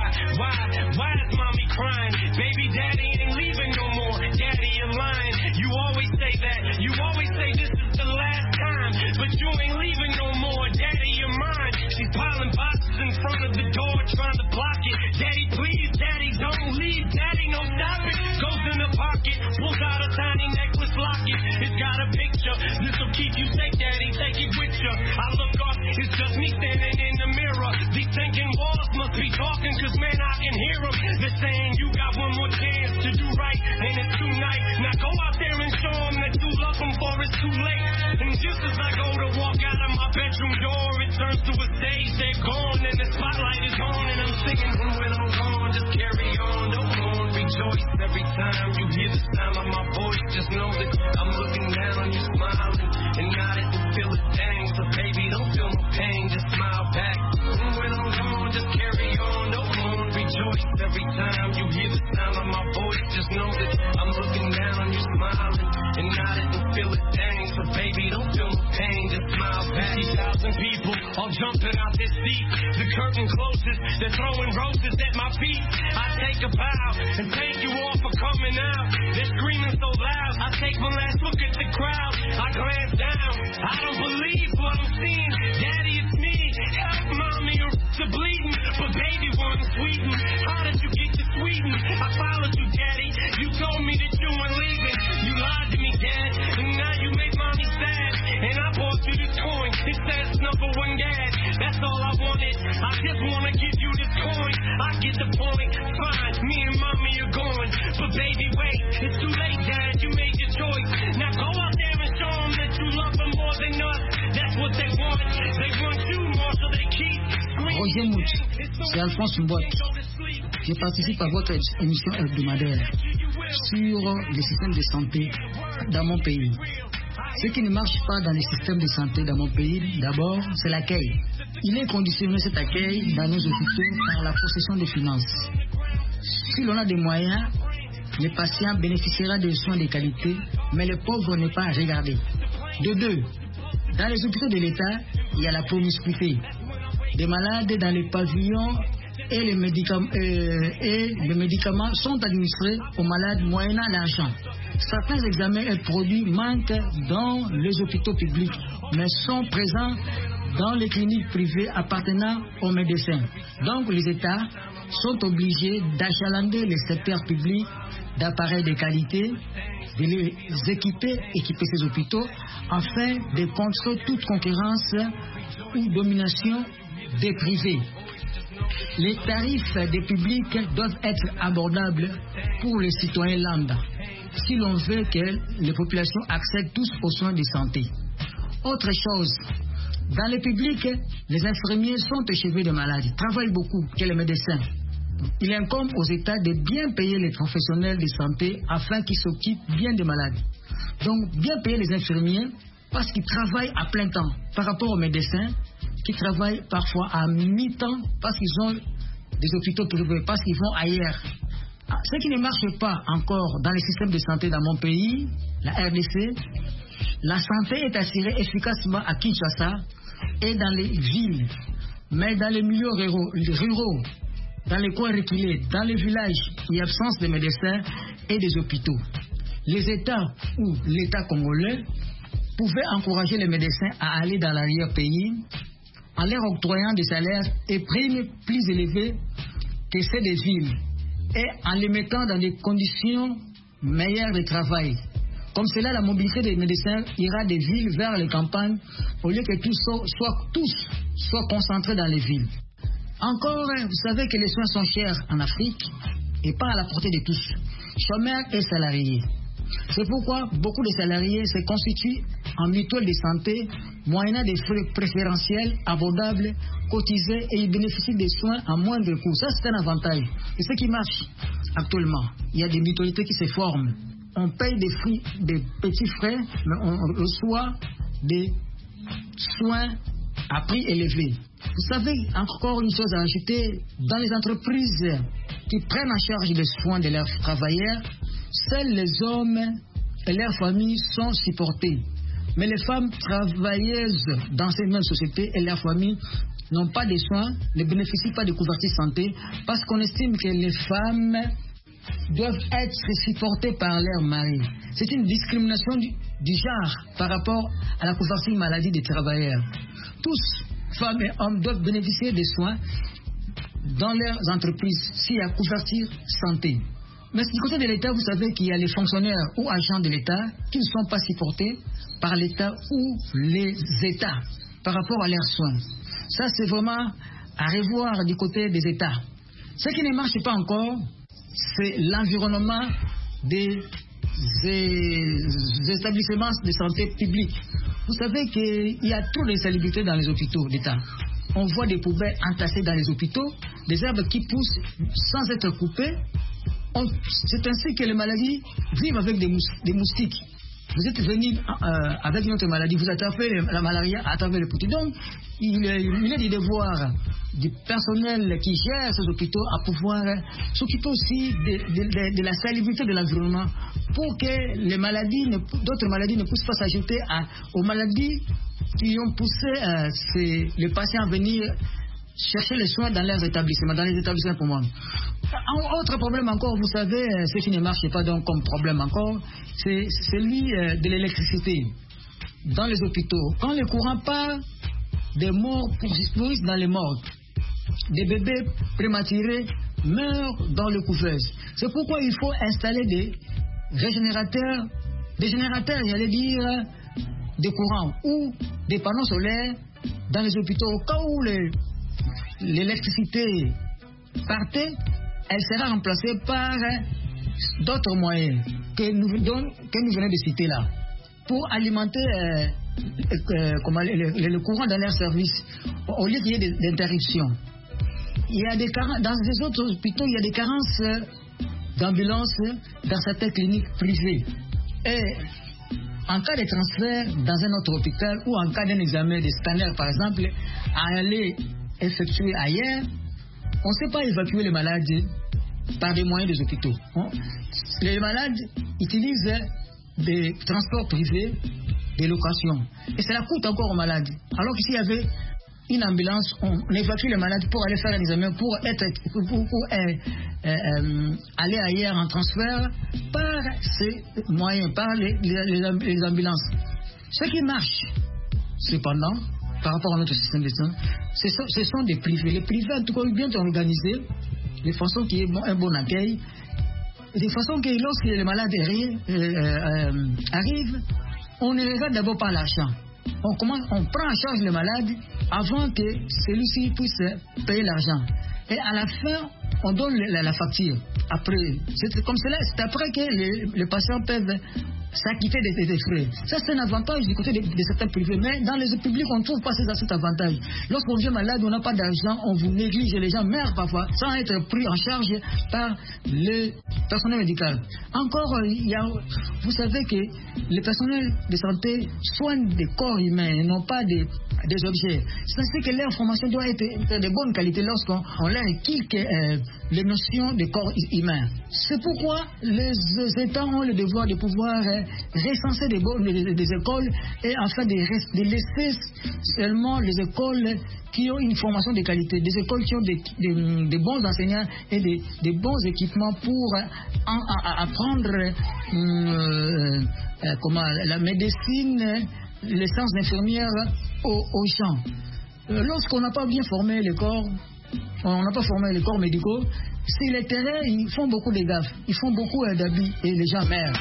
Why is mommy crying? Baby, daddy ain't leaving no more. Daddy, you're lying. You always say that. You always say this is the last time, but you ain't leaving no more. Daddy, you're mine. She's piling boxes in front of the door, trying to block it. Daddy, please, daddy, don't leave. Daddy, no, stop it. Goes in the pocket, pulls out a tiny necklace locket. It's got a picture. This'll keep you safe, daddy. Take it with you. I look up, it's just me standing in the mirror. These thinking walls must be talking, cause man, I can hear them. They're saying you got one more chance to do right, and it's tonight. Now go out there and show them that you love them before it's too late. And just as I go to walk out of my bedroom door, it turns to a stage. They're gone and the spotlight is on, and I'm singing when I'm gone, just carry on. Don't mourn, rejoice every time you hear the sound of my voice. Just know that I'm looking down, you smiling, and I didn't feel a thing. So baby, don't feel no pain, just smile back. When I'm gone, just carry on. Don't mourn, rejoice every time you hear the sound of my voice. Just know that I'm looking down, you smiling, and I didn't feel a thing. So baby, don't feel no pain, just smile back. 50,000 people all jumping out their seats. The curtain closes, they're throwing roses at my feet. I take a bow and thank you all for coming out. They're screaming so loud, I take one last look at the crowd. I glance down, I don't believe what I'm seeing. Daddy, it's me, help mommy, or to bleeding. But baby, wasn't sweetened. How did you get to Sweden? I followed you, daddy. You told me that you weren't leaving. You lied to me, dad, and now you make mommy sad. And I bought you this coin, it says #1 dad. That's all I wanted, I just wanna give you this coin. I get the point, fine, me and mommy are going. But baby, wait, it's too late, dad, you made your choice. Now go out there and show them that you love them more than us. That's what they want you more, so they keep screaming. Roger Mouch, c'est Alphonse Mbot. Je participe à votre émission hebdomadaire sur le système de santé dans mon pays. Ce qui ne marche pas dans les systèmes de santé dans mon pays, d'abord, c'est l'accueil. Il est conditionné, cet accueil, dans nos hôpitaux par la possession des finances. Si l'on a des moyens, les patients bénéficiera de soins de qualité, mais les pauvres n'est pas regardé. De deux, dans les hôpitaux de l'État, il y a la promiscuité. Des malades dans les pavillons et les médicaments sont administrés aux malades moyennant l'argent. Certains examens et produits manquent dans les hôpitaux publics, mais sont présents dans les cliniques privées appartenant aux médecins. Donc les États sont obligés d'achalander les secteurs publics d'appareils de qualité, de les équiper ces hôpitaux, afin de contrer toute concurrence ou domination des privés. Les tarifs des publics doivent être abordables pour les citoyens lambda. si l'on veut que les populations accèdent tous aux soins de santé. Autre chose, dans le public, les infirmiers sont échevés de malades, travaillent beaucoup que les médecins. Il incombe aux États de bien payer les professionnels de santé afin qu'ils s'occupent bien des malades. Donc, bien payer les infirmiers parce qu'ils travaillent à plein temps par rapport aux médecins qui travaillent parfois à mi-temps parce qu'ils ont des hôpitaux privés, parce qu'ils vont ailleurs. Ce qui ne marche pas encore dans le système de santé dans mon pays, la RDC, la santé est assurée efficacement à Kinshasa et dans les villes, mais dans les milieux ruraux, dans les coins reculés, dans les villages, il y a absence de médecins et des hôpitaux. Les États ou l'État congolais pouvaient encourager les médecins à aller dans l'arrière-pays en leur octroyant des salaires et primes plus élevés que ceux des villes et en les mettant dans des conditions meilleures de travail. Comme cela, la mobilité des médecins ira des villes vers les campagnes au lieu que tous soient concentrés dans les villes. Encore, vous savez que les soins sont chers en Afrique et pas à la portée de tous, chômeurs et salariés. C'est pourquoi beaucoup de salariés se constituent en mutuelle de santé, moyennant des frais préférentiels, abordables, cotisés et ils bénéficient des soins à moindre coût. Ça, c'est un avantage. Et ce qui marche actuellement, il y a des mutualités qui se forment. On paye des petits frais, mais on reçoit des soins à prix élevé. Vous savez, encore une chose à ajouter, dans les entreprises qui prennent en charge les soins de leurs travailleurs, seuls les hommes et leurs familles sont supportés. Mais les femmes travailleuses dans ces mêmes sociétés et leurs familles n'ont pas de soins, ne bénéficient pas de couverture santé parce qu'on estime que les femmes doivent être supportées par leur mari. C'est une discrimination du genre par rapport à la couverture maladie des travailleurs. Tous, femmes et hommes, doivent bénéficier des soins dans leurs entreprises s'il y a couverture santé. Mais du côté de l'État, vous savez qu'il y a les fonctionnaires ou agents de l'État qui ne sont pas supportés par l'État ou les États par rapport à leurs soins. Ça, c'est vraiment à revoir du côté des États. Ce qui ne marche pas encore, c'est l'environnement des établissements de santé publics. Vous savez qu'il y a trop d'insalubrité dans les hôpitaux d'État. On voit des poubelles entassées dans les hôpitaux, des herbes qui poussent sans être coupées. C'est ainsi que les maladies vivent avec des moustiques. Vous êtes venu avec une autre maladie, vous attrapez la malaria à travers les petits. Donc, il est du devoir du personnel qui gère ces hôpitaux à pouvoir s'occuper aussi de la salubrité de l'environnement pour que les maladies, d'autres maladies ne puissent pas s'ajouter aux maladies qui ont poussé les patients à venir chercher les soins dans leurs établissements, dans les établissements pour moi. Autre problème encore, vous savez, ce qui ne marche pas donc comme problème encore, c'est celui de l'électricité dans les hôpitaux. Quand le courant part, des morts poursuivent dans les morgues. Des bébés prématurés meurent dans les couveuses. C'est pourquoi il faut installer des générateurs, j'allais dire, de courant ou des panneaux solaires dans les hôpitaux. Au cas où l'électricité partait, elle sera remplacée par d'autres moyens que nous venons de citer là, pour alimenter le courant dans leur service, au lieu qu'il y ait des interruptions. Il y a dans les autres hôpitaux, il y a des carences d'ambulances dans certaines cliniques privées. Et en cas de transfert dans un autre hôpital ou en cas d'un examen de scanner, par exemple, à aller effectuer ailleurs, on ne sait pas évacuer les malades par des moyens des hôpitaux. Les malades utilisent des transports privés, des locations. Et cela coûte encore aux malades. Alors qu'ici, il y avait une ambulance, on évacue les malades pour aller faire un examen, pour aller ailleurs en transfert par ces moyens, par les ambulances. Ce qui marche, cependant, par rapport à notre système de santé, ce sont des privés. Les privés, en tout cas, bien organisés, de façon qui est un bon accueil, de façon que lorsque les malades arrivent, on ne regarde d'abord pas l'argent. On prend en charge le malade avant que celui-ci puisse payer l'argent. et à la fin, on donne la facture. Après, c'est comme cela, c'est après que les patients peuvent s'acquitter des frais. Ça, c'est un avantage du côté de certains privés. Mais dans les publics, on ne trouve pas cet avantage. Lorsqu'on vient malade, on n'a pas d'argent, on vous néglige, les gens meurent parfois sans être pris en charge par le personnel médical. Encore, vous savez que les personnels de santé soignent des corps humains et non pas des objets. C'est que l'information doit être de bonne qualité lorsqu'on leur inculque les notions de corps humain. C'est pourquoi les États ont le devoir de pouvoir recenser des écoles et afin de laisser seulement les écoles qui ont une formation de qualité, des écoles qui ont des bons enseignants et des bons équipements pour apprendre la médecine, les sciences infirmières aux gens. Lorsqu'on n'a pas bien formé les corps, on n'a pas formé les corps médicaux, sur les terrains, ils font beaucoup de gaffes, ils font beaucoup d'abus et les gens meurent.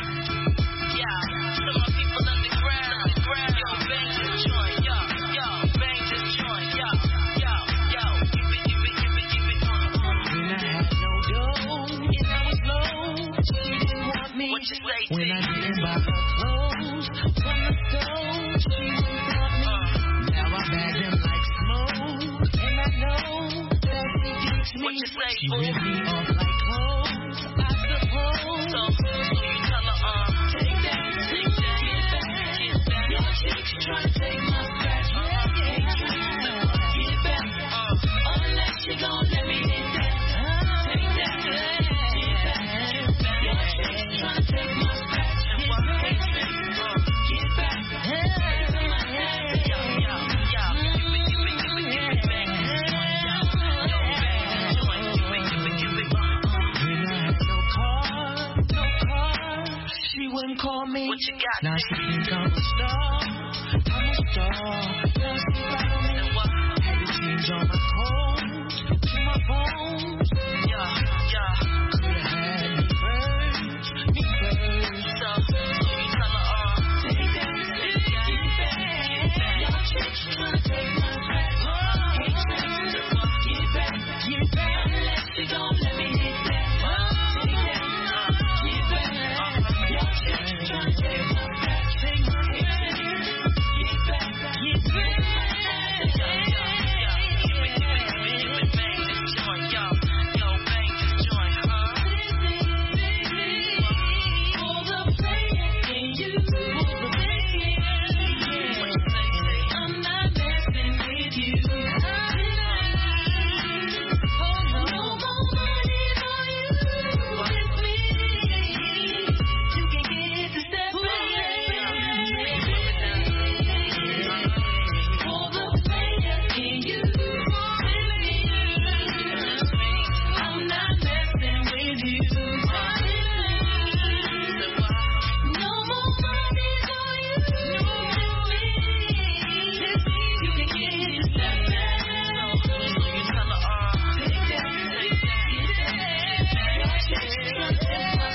When I didn't buy her clothes from the store, she wouldn't want me. Now I bag them like smoke, and I know that she gets me. She ripped me off like clothes, I suppose. So you tell her, take that, get back. Your chick's trying to take my scratch, ain't trying to get back. Unless she gon' let me hit that, take that, get back. Your chick's trying to take my call me. What you got? Now she think I'm a star. I'm a star. Now she follow me. Had to change all my codes to my bones. Could've had me first. So you tell her, take that, get back. Your chick's tryna take my back. Ain't trying to get back. Unless she gon' let me hit that. Take that, get back. Your chick's tryna take my back. Take my head, get back, get back. Bang this joint, yo, bang this joint, huh? For the player in you, for the player, I'm not messing with you. Oh, no more money for you with me. You can get the step for the player in you. I'm not messing with you. No more money for you with me. You can get the step so you tell her, take that, your chick's tryna take my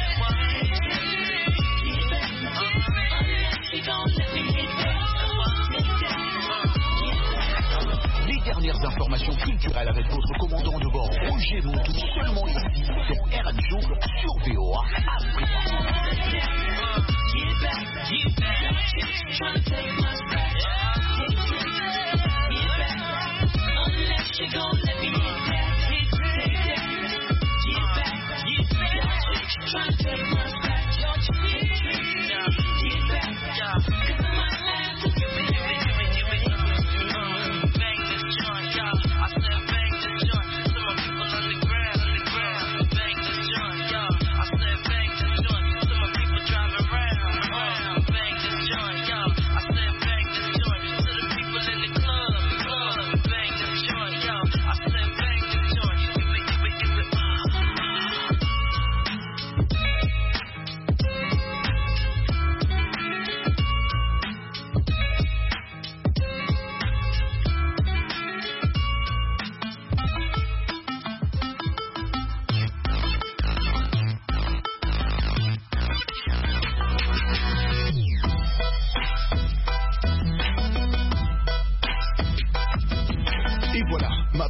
Les dernières informations culturelles avec votre commandant de bord Roger Montou, seulement ici sur RM Show sur VOA I said bang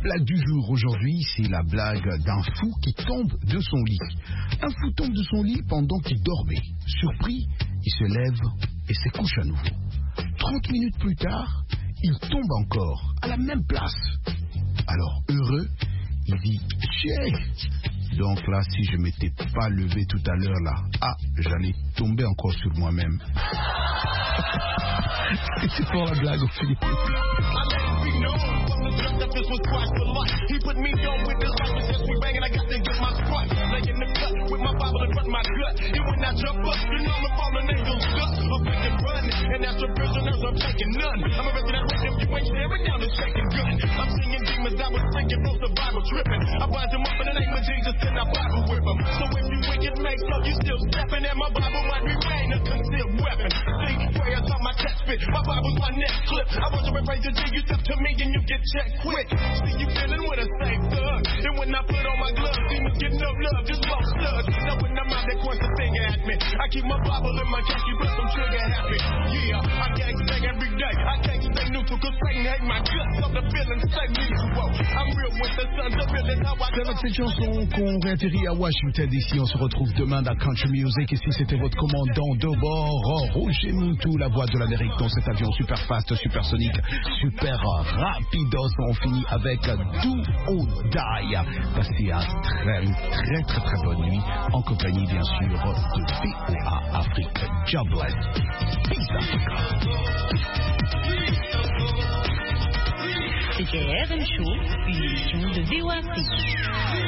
blague du jour aujourd'hui, c'est la blague d'un fou qui tombe de son lit. Un fou tombe de son lit pendant qu'il dormait. Surpris, il se lève et se couche à nouveau. 30 minutes plus tard, il tombe encore à la même place. Alors, heureux, il dit « Tiens, donc là, si je ne m'étais pas levé tout à l'heure là, j'allais tomber encore sur moi-même. » C'est pour la blague au Philippe. This was twice for life. He put me on with his life, just we banging. I got to get my stripes. Lay in the cut with my Bible in front of my gut. And when I jump up, you know I'm a fallen angel's dust. I'm picking run, and as for prisoners, I'm taking none. I'm arrested and written. You ain't staring down the shaking gun. I'm seeing demons. I was thinking most of the Bible tripping. I bind them up in the name of Jesus, and I Bible whip them. So if you wicked make up, you still stepping, and my Bible might remain a concealed weapon. See, prayers on my chest fit. My Bible's my neck clip. I worship and praise the G. You step to me, and you get checked quick. See you feeling with a safe thug. And when I put on my gloves, demons get no love, just lost slugs. Now when I'm out, they point the finger at me. I keep my Bible in my khaki, but I'm trigger happy. Yeah, I can't stay every day. I can't stay neutral, cause Satan hate my guts. So the feelings stay mutual. I'm real with the sons of feeling how I. C'est avec cette chanson qu'on réatterrit à Washington DC. On se retrouve demain dans Country Music. Ici, c'était votre commandant de bord, Roger Moutou, la voix de l'Amérique dans cet avion super fast, super sonique, super rapidos. On finit avec Do or Die. Passez à très très bonne nuit en compagnie bien sûr de VOA Afrique. God bless. Peace Africa. C'était RM Show, une émission de VOA Afrique.